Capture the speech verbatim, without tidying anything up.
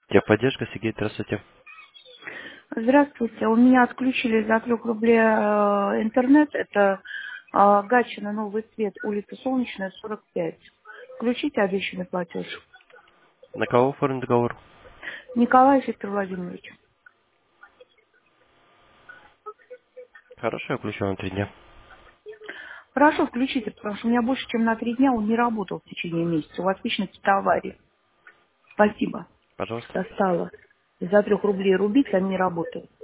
Техподдержка, Сергей, здравствуйте. Здравствуйте. У меня отключили за трех рублей э, интернет. Это э, Гатчина, Новый Свет, улица Солнечная, сорок пять. Включите обещанный платеж. На кого оформлен договор? Николай Виктор Владимирович. Хорошо, я включу на три дня. Хорошо, включите, потому что у меня больше, чем на три дня он не работал в течение месяца. У вас вечно какие-то аварии. Спасибо. Пожалуйста. Достало. Из-за трех рублей рубить, они не работают.